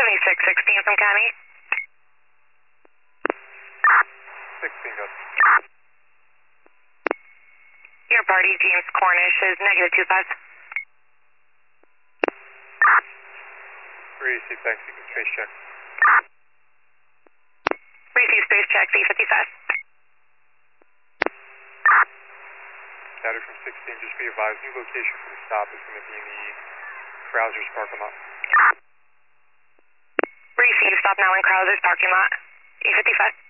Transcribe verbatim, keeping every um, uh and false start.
seventy-six sixteen from County. sixteen, good. Your party, James Cornish, is negative two five. Receive, thanks, you can space check. Receive space check, V fifty-five. County from sixteen, just be advised, new location for the stop is going to be in the Krausers parking lot. Receive, stop now in Krausers parking lot. E fifty-five.